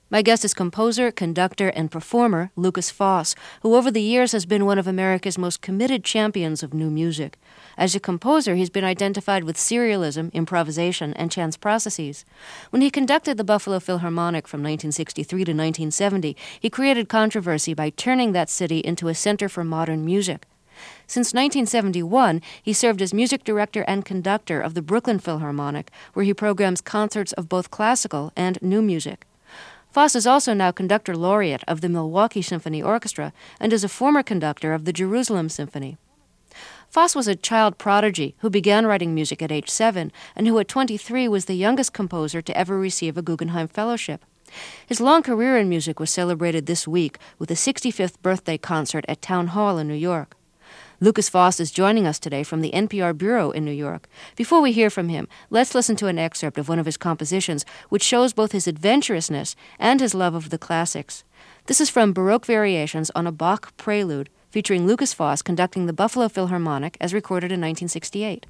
My guest is composer, conductor, and performer Lukas Foss, who over the years has been one of America's most committed champions of new music. As a composer, he's been identified with serialism, improvisation, and chance processes. When he conducted the Buffalo Philharmonic from 1963 to 1970, he created controversy by turning that city into a center for modern music. Since 1971, he served as music director and conductor of the Brooklyn Philharmonic, where he programs concerts of both classical and new music. Foss is also now conductor laureate of the Milwaukee Symphony Orchestra and is a former conductor of the Jerusalem Symphony. Foss was a child prodigy who began writing music at age 7 and who at 23 was the youngest composer to ever receive a Guggenheim Fellowship. His long career in music was celebrated this week with a 65th birthday concert at Town Hall in New York. Lukas Foss is joining us today from the NPR Bureau in New York. Before we hear from him, let's listen to an excerpt of one of his compositions, which shows both his adventurousness and his love of the classics. This is from Baroque Variations on a Bach Prelude, featuring Lukas Foss conducting the Buffalo Philharmonic as recorded in 1968.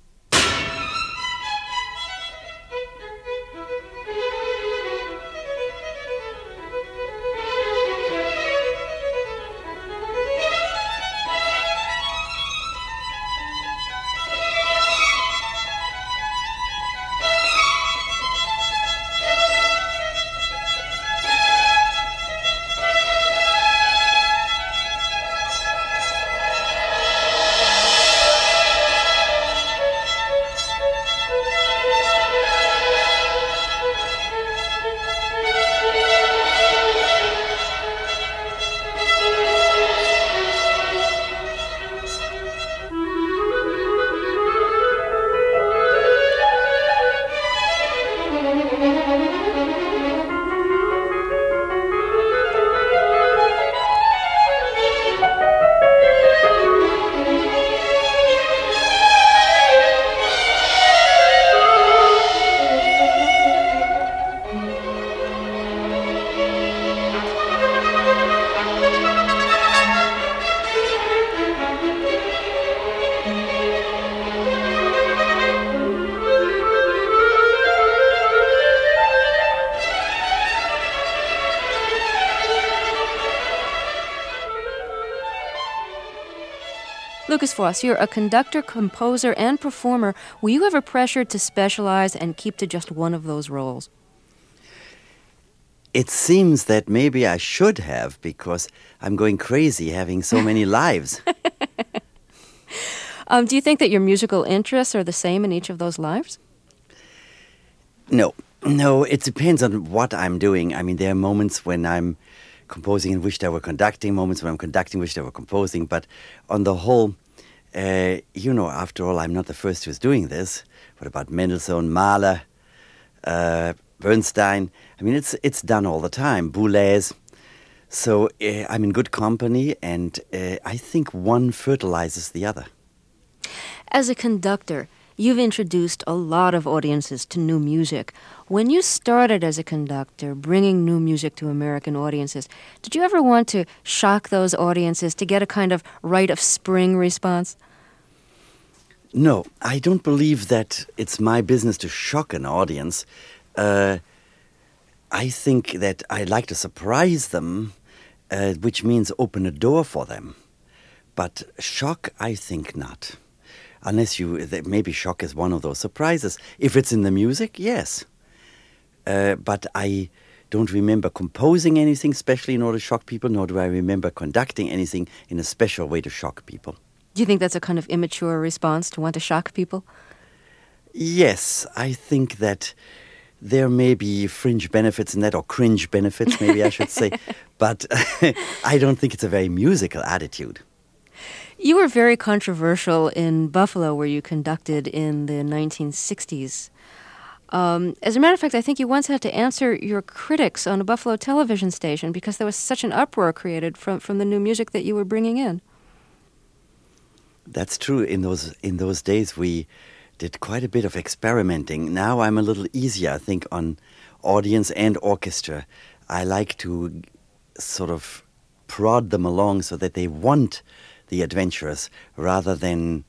Lukas Foss, you're a conductor, composer, and performer. Were you ever pressured to specialize and keep to just one of those roles? It seems that maybe I should have, because I'm going crazy having so many lives. Do you think that your musical interests are the same in each of those lives? No, it depends on what I'm doing. I mean, there are moments when I'm composing and wished I were conducting, moments when I'm conducting, wished I were composing, but on the whole, after all, I'm not the first who's doing this. What about Mendelssohn, Mahler, Bernstein? I mean, it's done all the time, Boulez. So I'm in good company, and I think one fertilizes the other. As a conductor, you've introduced a lot of audiences to new music. When you started as a conductor, bringing new music to American audiences, did you ever want to shock those audiences to get a kind of rite of spring response? No, I don't believe that it's my business to shock an audience. I think that I like to surprise them, which means open a door for them. But shock, I think not. Unless maybe shock is one of those surprises. If it's in the music, yes. But I don't remember composing anything specially in order to shock people, nor do I remember conducting anything in a special way to shock people. Do you think that's a kind of immature response to want to shock people? Yes, I think that there may be fringe benefits in that, or cringe benefits, maybe I should say. But I don't think it's a very musical attitude. You were very controversial in Buffalo, where you conducted in the 1960s. As a matter of fact, I think you once had to answer your critics on a Buffalo television station because there was such an uproar created from the new music that you were bringing in. That's true. In those days, we did quite a bit of experimenting. Now I'm a little easier, I think, on audience and orchestra. I like to sort of prod them along so that they want the adventurous rather than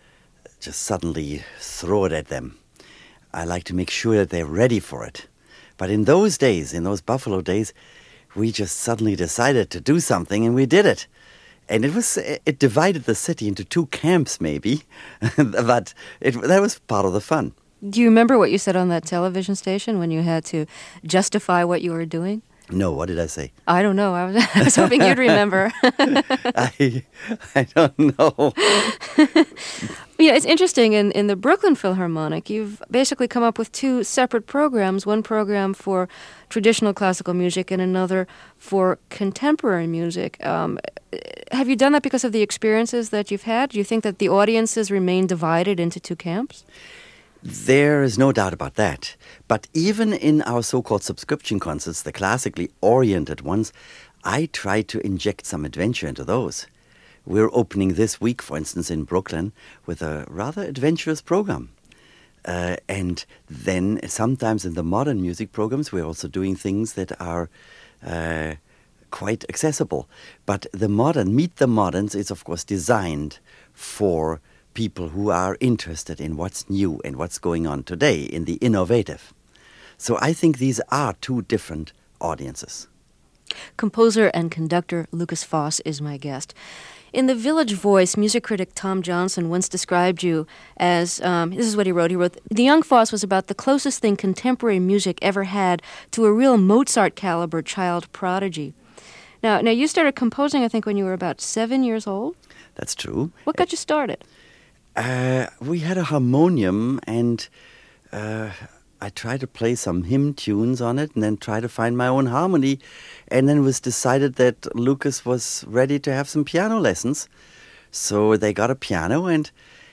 just suddenly throw it at them. I like to make sure that they're ready for it. But in those days, in those Buffalo days, we just suddenly decided to do something, and we did it. And it divided the city into two camps, maybe, but that was part of the fun. Do you remember what you said on that television station when you had to justify what you were doing? No, what did I say? I don't know. I was hoping you'd remember. I don't know. It's interesting. In the Brooklyn Philharmonic, you've basically come up with two separate programs, one program for traditional classical music and another for contemporary music. Have you done that because of the experiences that you've had? Do you think that the audiences remain divided into two camps? There is no doubt about that. But even in our so-called subscription concerts, the classically oriented ones, I try to inject some adventure into those. We're opening this week, for instance, in Brooklyn with a rather adventurous program. And then sometimes in the modern music programs, we're also doing things that are quite accessible. But Meet the Moderns is, of course, designed for people who are interested in what's new and what's going on today, in the innovative. So I think these are two different audiences. Composer and conductor Lukas Foss is my guest. In The Village Voice, music critic Tom Johnson once described you as, this is what he wrote, "The young Foss was about the closest thing contemporary music ever had to a real Mozart-caliber child prodigy." Now you started composing, I think, when you were about 7 years old? That's true. What got you started? We had a harmonium, and I tried to play some hymn tunes on it and then try to find my own harmony. And then it was decided that Lukas was ready to have some piano lessons. So they got a piano, and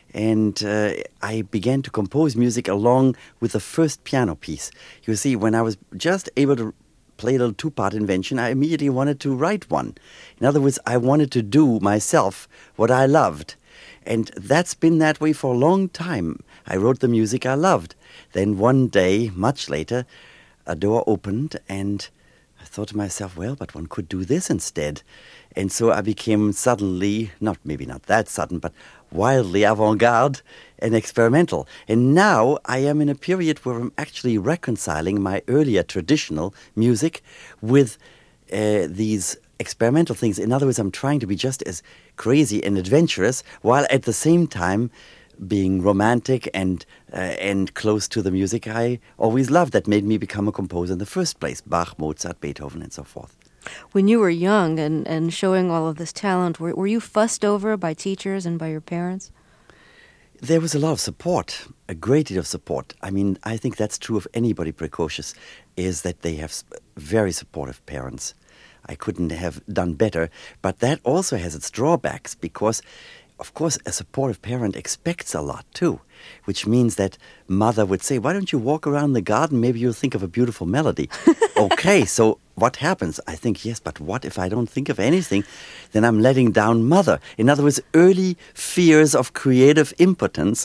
I began to compose music along with the first piano piece. You see, when I was just able to play a little two-part invention, I immediately wanted to write one. In other words, I wanted to do myself what I loved. And that's been that way for a long time. I wrote the music I loved. Then one day, much later, a door opened, and I thought to myself, well, but one could do this instead. And so I became suddenly, maybe not that sudden, but wildly avant-garde and experimental. And now I am in a period where I'm actually reconciling my earlier traditional music with these experimental things. In other words, I'm trying to be just as crazy and adventurous while at the same time being romantic and close to the music I always loved that made me become a composer in the first place. Bach, Mozart, Beethoven, and so forth. When you were young and showing all of this talent, were you fussed over by teachers and by your parents? There was a lot of support, a great deal of support. I mean, I think that's true of anybody precocious, is that they have very supportive parents. I couldn't have done better, but that also has its drawbacks because, of course, a supportive parent expects a lot too, which means that mother would say, why don't you walk around the garden? Maybe you'll think of a beautiful melody. Okay, so what happens? I think, yes, but what if I don't think of anything? Then I'm letting down mother. In other words, early fears of creative impotence.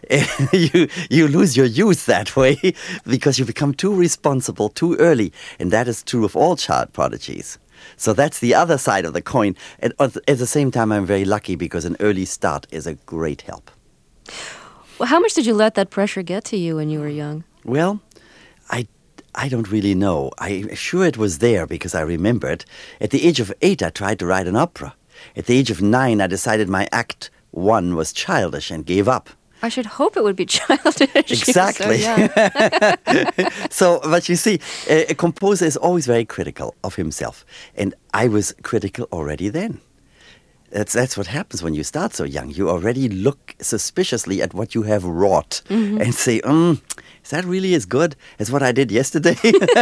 You lose your youth that way because you become too responsible too early. And that is true of all child prodigies. So that's the other side of the coin. And at the same time, I'm very lucky because an early start is a great help. Well, how much did you let that pressure get to you when you were young? Well, I don't really know. I'm sure it was there because I remember it. At the age of 8, I tried to write an opera. At the age of 9, I decided my Act 1 was childish and gave up. I should hope it would be childish. Exactly. So, but you see, a composer is always very critical of himself. And I was critical already then. That's what happens when you start so young. You already look suspiciously at what you have wrought and say, is that really as good as what I did yesterday?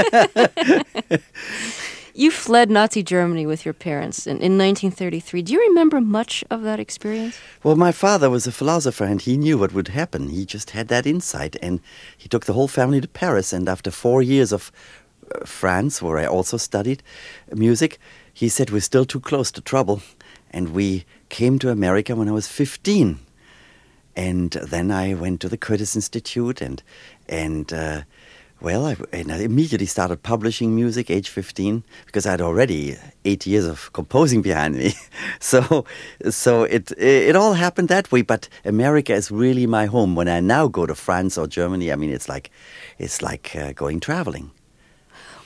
You fled Nazi Germany with your parents in 1933. Do you remember much of that experience? Well, my father was a philosopher and he knew what would happen. He just had that insight and he took the whole family to Paris. And after 4 years of France, where I also studied music, he said, we're still too close to trouble. And we came to America when I was 15. And then I went to the Curtis Institute and I immediately started publishing music, age 15, because I had already 8 years of composing behind me. So it all happened that way. But America is really my home. When I now go to France or Germany, I mean, it's like going traveling.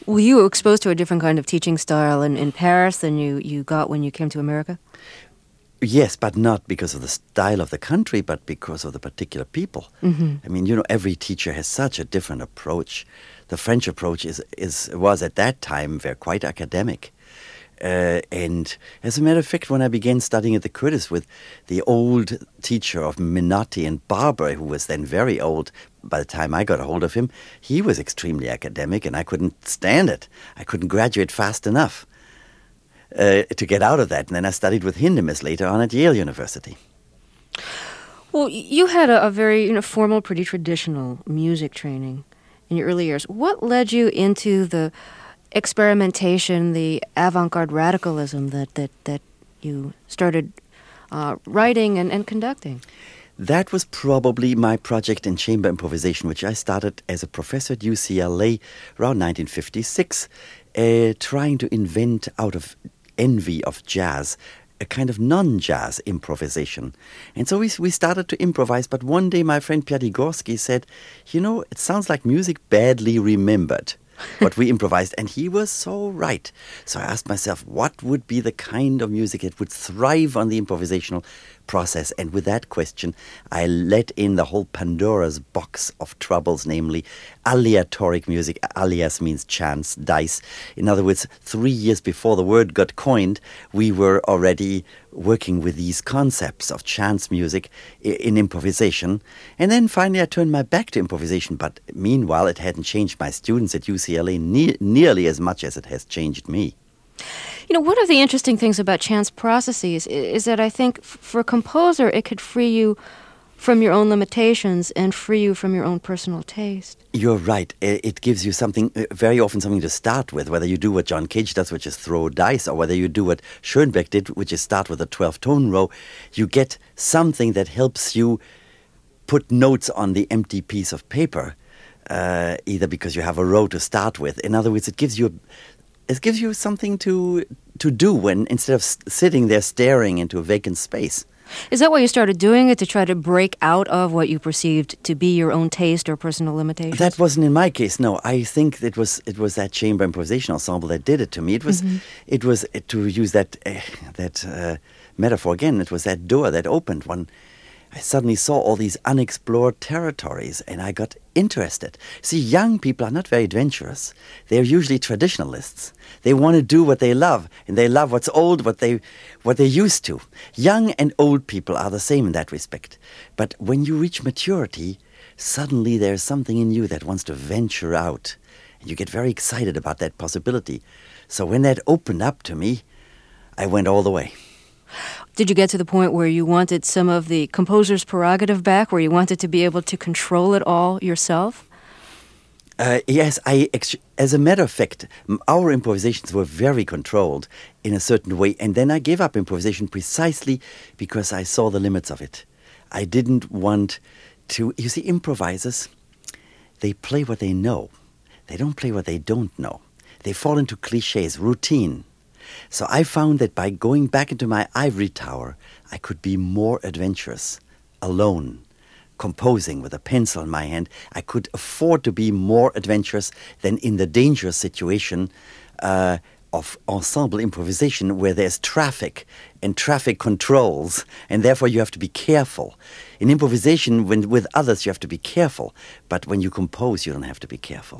Were you exposed to a different kind of teaching style in Paris than you got when you came to America? Yes, but not because of the style of the country, but because of the particular people. I mean, every teacher has such a different approach. The French approach was at that time quite academic. And as a matter of fact, when I began studying at the Curtis with the old teacher of Minotti and Barber, who was then very old by the time I got a hold of him, he was extremely academic, and I couldn't stand it. I couldn't graduate fast enough to get out of that. And then I studied with Hindemith later on at Yale University. Well, you had a very formal, pretty traditional music training in your early years. What led you into the experimentation, the avant-garde radicalism that you started writing and conducting? That was probably my project in chamber improvisation, which I started as a professor at UCLA around 1956, trying to invent out of envy of jazz a kind of non-jazz improvisation. And so we started to improvise, but one day my friend Pierre Digorsky said, it sounds like music badly remembered, what we improvised, and he was so right. So I asked myself, what would be the kind of music that would thrive on the improvisational process? And with that question, I let in the whole Pandora's box of troubles, namely aleatoric music. Alias means chance, dice. In other words, 3 years before the word got coined, we were already working with these concepts of chance music in improvisation. And then finally I turned my back to improvisation, but meanwhile it hadn't changed my students at UCLA nearly as much as it has changed me. One of the interesting things about chance processes is that I think for a composer it could free you from your own limitations and free you from your own personal taste. You're right. It gives you something, very often something to start with, whether you do what John Cage does, which is throw dice, or whether you do what Schoenberg did, which is start with a 12-tone row. You get something that helps you put notes on the empty piece of paper, either because you have a row to start with. In other words, it gives you something to do when instead of sitting there staring into a vacant space. Is that why you started doing it, to try to break out of what you perceived to be your own taste or personal limitations? That wasn't in my case. No, I think it was that chamber improvisation ensemble that did it to me. It was to use that metaphor again. It was that door that opened when I suddenly saw all these unexplored territories, and I got interested. See, young people are not very adventurous. They're usually traditionalists. They want to do what they love, and they love what's old, what they're used to. Young and old people are the same in that respect. But when you reach maturity, suddenly there's something in you that wants to venture out, and you get very excited about that possibility. So when that opened up to me, I went all the way. Did you get to the point where you wanted some of the composer's prerogative back, where you wanted to be able to control it all yourself? Yes, as a matter of fact, our improvisations were very controlled in a certain way, and then I gave up improvisation precisely because I saw the limits of it. I didn't want to... You see, improvisers, they play what they know. They don't play what they don't know. They fall into cliches, routine. So I found that by going back into my ivory tower, I could be more adventurous, alone, composing with a pencil in my hand. I could afford to be more adventurous than in the dangerous situation of ensemble improvisation, where there's traffic and traffic controls, and therefore you have to be careful. In improvisation, with others, you have to be careful, but when you compose, you don't have to be careful.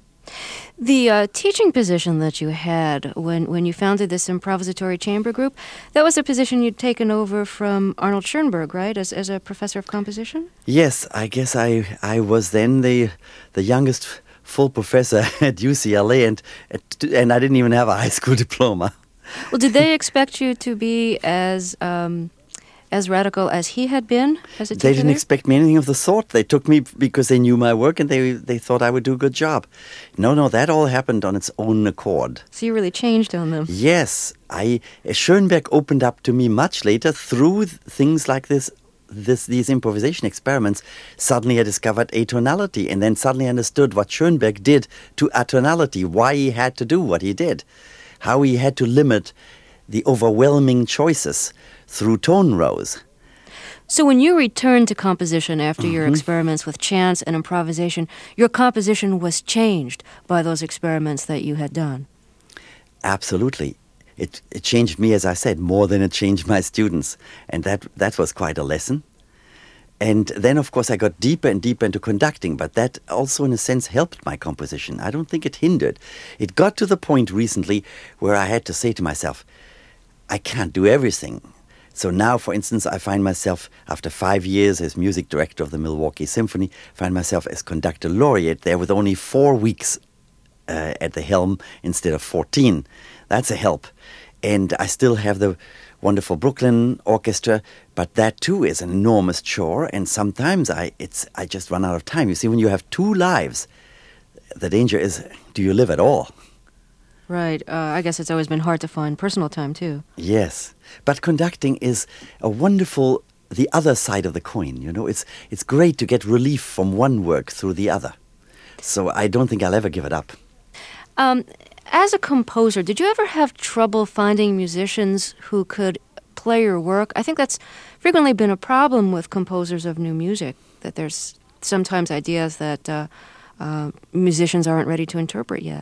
The teaching position that you had when you founded this improvisatory chamber group, that was a position you'd taken over from Arnold Schoenberg, right, as a professor of composition? Yes, I guess I was then the youngest full professor at UCLA, and I didn't even have a high school diploma. Well, did they expect you to be as radical as he had been as a teacher? They didn't expect me anything of the sort. They took me because they knew my work and they thought I would do a good job. No, that all happened on its own accord. So you really changed on them. Yes. Schoenberg opened up to me much later through things like these improvisation experiments. Suddenly I discovered atonality, and then suddenly I understood what Schoenberg did to atonality, why he had to do what he did, how he had to limit the overwhelming choices through tone rows. So when you returned to composition after your experiments with chance and improvisation, your composition was changed by those experiments that you had done. Absolutely. It changed me, as I said, more than it changed my students. And that was quite a lesson. And then, of course, I got deeper and deeper into conducting, but that also, in a sense, helped my composition. I don't think it hindered. It got to the point recently where I had to say to myself, I can't do everything. So now, for instance, I find myself, after 5 years as music director of the Milwaukee Symphony, find myself as conductor laureate there with only 4 weeks at the helm instead of 14. That's a help. And I still have the wonderful Brooklyn Orchestra, but that too is an enormous chore, and sometimes I just run out of time. You see, when you have 2 lives, the danger is, do you live at all? Right. I guess it's always been hard to find personal time, too. Yes. But conducting is a wonderful, the other side of the coin, you know. It's great to get relief from one work through the other. So I don't think I'll ever give it up. As a composer, did you ever have trouble finding musicians who could play your work? I think that's frequently been a problem with composers of new music, that there's sometimes ideas that musicians aren't ready to interpret yet.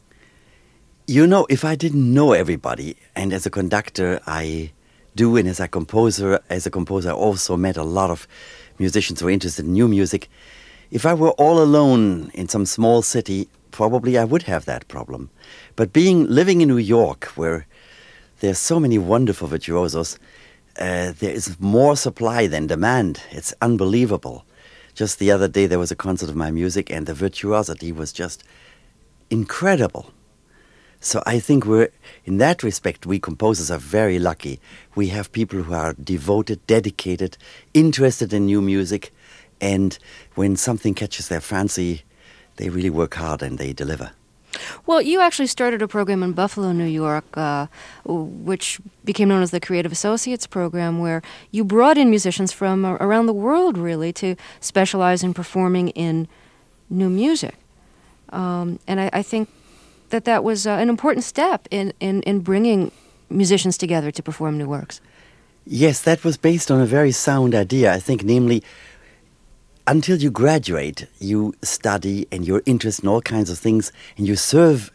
You know, if I didn't know everybody, and as a conductor I do, and as a composer I also met a lot of musicians who were interested in new music. If I were all alone in some small city, probably I would have that problem. But living in New York, where there's so many wonderful virtuosos, there is more supply than demand. It's unbelievable. Just the other day there was a concert of my music, and the virtuosity was just incredible. So I think in that respect, we composers are very lucky. We have people who are devoted, dedicated, interested in new music, and when something catches their fancy, they really work hard and they deliver. Well, you actually started a program in Buffalo, New York, which became known as the Creative Associates Program, where you brought in musicians from around the world, really, to specialize in performing in new music. And I think that was an important step in bringing musicians together to perform new works. Yes, that was based on a very sound idea, I think, namely, until you graduate, you study and you're interested in all kinds of things, and you serve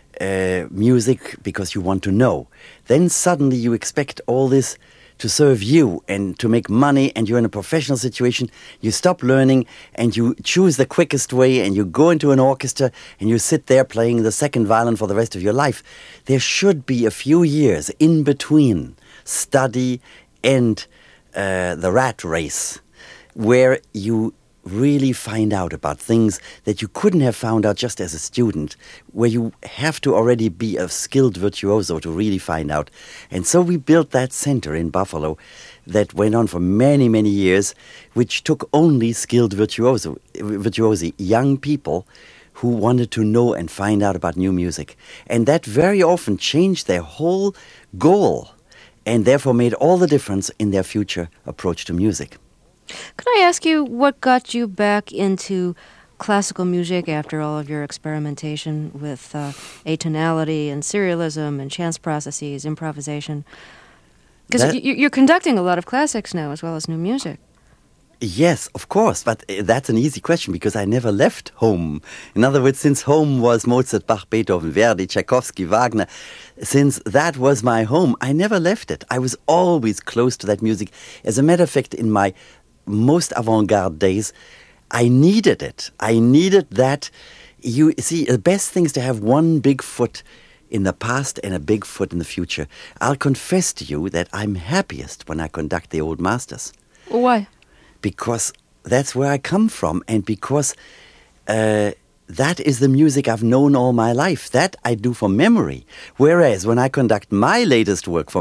music because you want to know. Then suddenly you expect all this to serve you and to make money, and you're in a professional situation. You stop learning and you choose the quickest way, and you go into an orchestra and you sit there playing the second violin for the rest of your life. There should be a few years in between study and the rat race, where you really find out about things that you couldn't have found out just as a student, where you have to already be a skilled virtuoso to really find out. And so we built that center in Buffalo that went on for many, many years, which took only skilled virtuosi, young people who wanted to know and find out about new music. And that very often changed their whole goal, and therefore made all the difference in their future approach to music. Could I ask you what got you back into classical music after all of your experimentation with atonality and serialism and chance processes, improvisation? Because you're conducting a lot of classics now as well as new music. Yes, of course, but that's an easy question because I never left home. In other words, since home was Mozart, Bach, Beethoven, Verdi, Tchaikovsky, Wagner, since that was my home, I never left it. I was always close to that music. As a matter of fact, in my most avant-garde days, I needed it. I needed that. You see, the best thing is to have one big foot in the past and a big foot in the future. I'll confess to you that I'm happiest when I conduct the old masters. Why? Because that's where I come from, and because that is the music I've known all my life. That I do from memory. Whereas when I conduct my latest work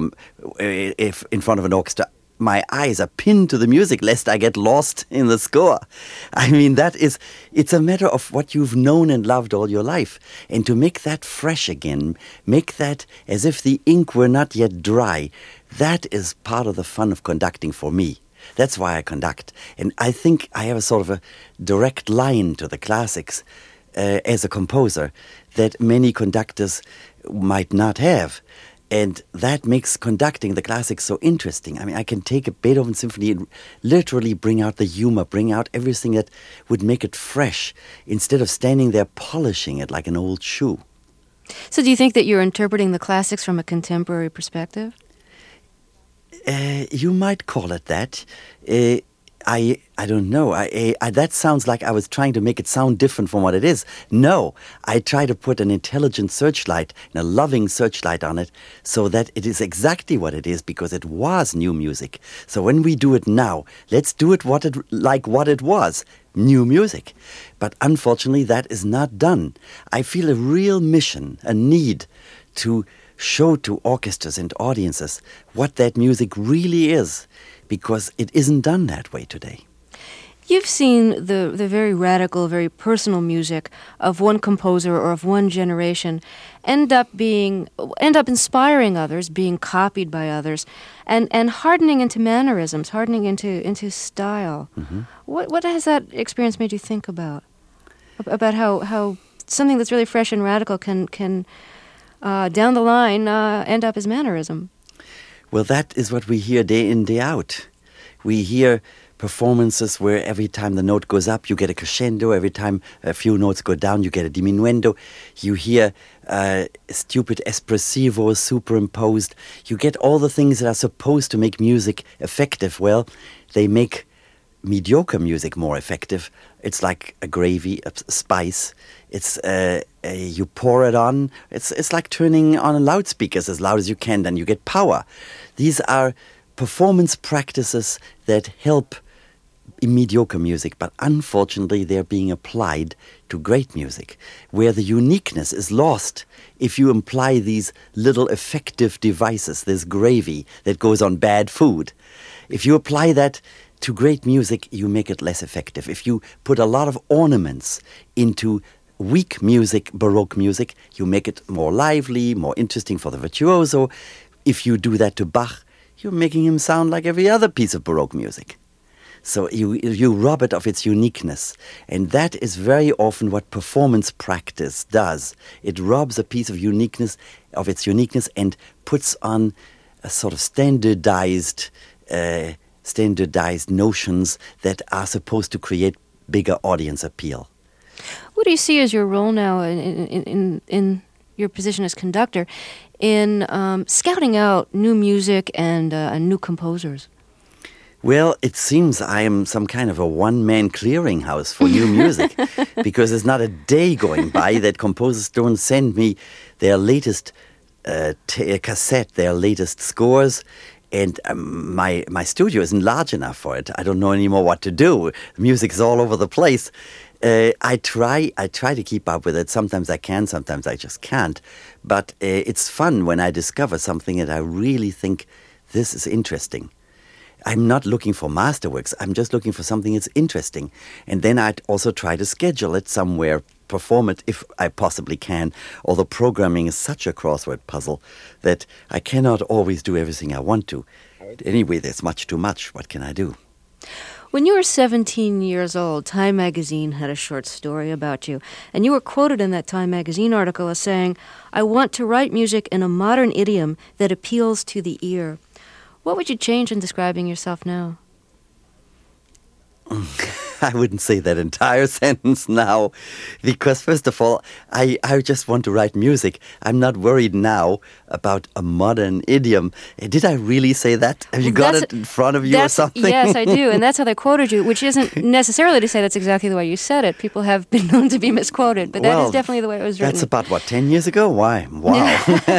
if in front of an orchestra, my eyes are pinned to the music lest I get lost in the score. I mean, it's a matter of what you've known and loved all your life. And to make that fresh again, make that as if the ink were not yet dry, that is part of the fun of conducting for me. That's why I conduct. And I think I have a sort of a direct line to the classics as a composer that many conductors might not have. And that makes conducting the classics so interesting. I mean, I can take a Beethoven symphony and literally bring out the humor, bring out everything that would make it fresh, instead of standing there polishing it like an old shoe. So do you think that you're interpreting the classics from a contemporary perspective? You might call it that. I don't know. That sounds like I was trying to make it sound different from what it is. No, I try to put an intelligent searchlight and a loving searchlight on it so that it is exactly what it is, because it was new music. So when we do it now, let's do it like what it was, new music. But unfortunately, that is not done. I feel a real mission, a need to show to orchestras and audiences what that music really is, because it isn't done that way today. You've seen the very radical, very personal music of one composer or of one generation end up inspiring others, being copied by others, and hardening into mannerisms, hardening into style. Mm-hmm. What has that experience made you think about? About how something that's really fresh and radical can down the line end up as mannerism? Well, that is what we hear day in, day out. We hear performances where every time the note goes up, you get a crescendo. Every time a few notes go down, you get a diminuendo. You hear stupid espressivos superimposed. You get all the things that are supposed to make music effective. Well, they make mediocre music more effective. It's like a gravy, a spice. It's you pour it on. It's like turning on loudspeakers as loud as you can, then you get power. These are performance practices that help in mediocre music, but unfortunately they're being applied to great music, where the uniqueness is lost if you apply these little effective devices, this gravy that goes on bad food. If you apply that to great music, you make it less effective. If you put a lot of ornaments into weak music, Baroque music, you make it more lively, more interesting for the virtuoso. If you do that to Bach, you're making him sound like every other piece of Baroque music. So you rob it of its uniqueness. And that is very often what performance practice does. It robs a piece of its uniqueness and puts on a sort of standardized notions that are supposed to create bigger audience appeal. What do you see as your role now in your position as conductor in scouting out new music and new composers? Well, it seems I am some kind of a one-man clearinghouse for new music, because there's not a day going by that composers don't send me their latest cassette, their latest scores, and my studio isn't large enough for it. I don't know anymore what to do. The music is all over the place. I try to keep up with it. Sometimes I can, sometimes I just can't. But it's fun when I discover something that I really think this is interesting. I'm not looking for masterworks. I'm just looking for something that's interesting. And then I'd also try to schedule it somewhere, perform it if I possibly can. Although programming is such a crossword puzzle that I cannot always do everything I want to. Anyway, there's much too much. What can I do? When you were 17 years old, Time magazine had a short story about you, and you were quoted in that Time magazine article as saying, "I want to write music in a modern idiom that appeals to the ear." What would you change in describing yourself now? I wouldn't say that entire sentence now, because first of all, I just want to write music. I'm not worried now about a modern idiom. Did I really say that? Have you got it in front of you or something? Yes, I do, and that's how they quoted you, which isn't necessarily to say that's exactly the way you said it. People have been known to be misquoted, but that is definitely the way it was written. That's about, 10 years ago? Why? Wow.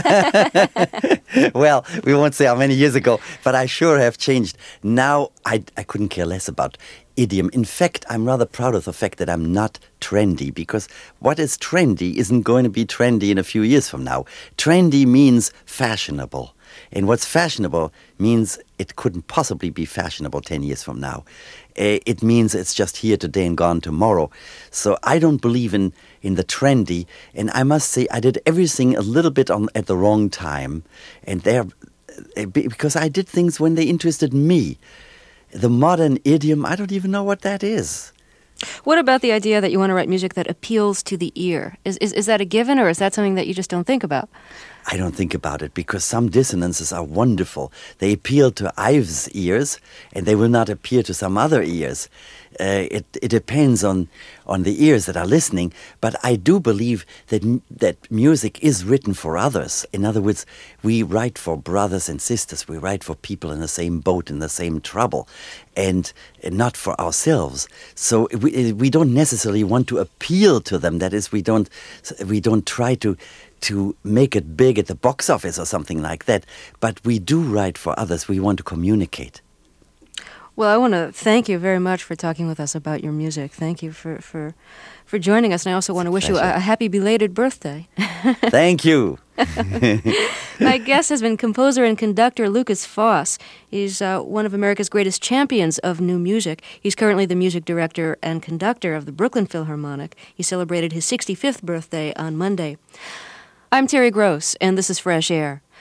Well, we won't say how many years ago, but I sure have changed. Now, I couldn't care less about idiom. In fact, I'm rather proud of the fact that I'm not trendy, because what is trendy isn't going to be trendy in a few years from now. Trendy means fashionable. And what's fashionable means it couldn't possibly be fashionable 10 years from now. It means it's just here today and gone tomorrow. So I don't believe in the trendy. And I must say I did everything a little bit at the wrong time. And because I did things when they interested me. The modern idiom, I don't even know what that is. What about the idea that you want to write music that appeals to the ear? Is that a given, or is that something that you just don't think about? I don't think about it, because some dissonances are wonderful. They appeal to Ives' ears, and they will not appeal to some other ears. It depends on the ears that are listening, but I do believe that music is written for others. In other words, we write for brothers and sisters. We write for people in the same boat, in the same trouble, and not for ourselves. So we don't necessarily want to appeal to them. That is, we don't try to make it big at the box office or something like that. But we do write for others. We want to communicate. Well, I want to thank you very much for talking with us about your music. Thank you for joining us. And I also want to wish you a happy belated birthday. Thank you. My guest has been composer and conductor Lukas Foss. He's one of America's greatest champions of new music. He's currently the music director and conductor of the Brooklyn Philharmonic. He celebrated his 65th birthday on Monday. I'm Terry Gross, and this is Fresh Air.